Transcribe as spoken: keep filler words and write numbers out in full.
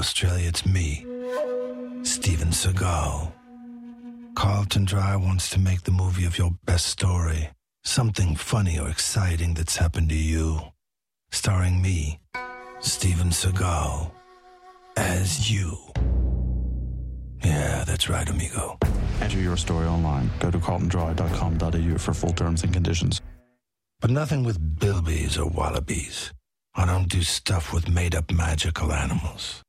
Australia, it's me, Steven Seagal. Carlton Dry wants to make the movie of your best story. Something funny or exciting that's happened to you. Starring me, Steven Seagal, as you. Yeah, that's right, amigo. Enter your story online. Go to carlton dry dot com dot a u for full terms and conditions. But nothing with bilbies or wallabies. I don't do stuff with made-up magical animals.